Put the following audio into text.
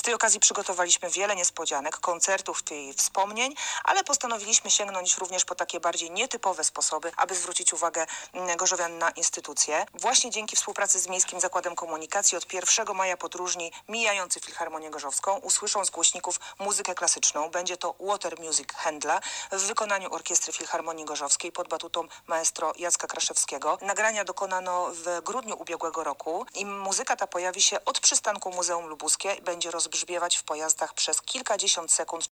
tej okazji przygotowaliśmy wiele niespodzianek, koncertów i wspomnień, ale postanowiliśmy sięgnąć również po takie bardziej nietypowe sposoby, aby zwrócić uwagę gorzowian na instytucje. Właśnie dzięki współpracy z Miejskim Zakładem Komunikacji od 1 maja podróżni mijający Filharmonię Gorzowską usłyszą z głośników muzykę klasyczną. Będzie to Water Music Händla w wykonaniu Orkiestry Filharmonii Gorzowskiej pod batutą maestro Jacka Kraszewskiego. Nagrania dokonano w grudniu ubiegłego roku i muzyka ta pojawi się od przystanku Muzeum Lubuskie. Będzie rozbrzmiewać w pojazdach przez kilkadziesiąt sekund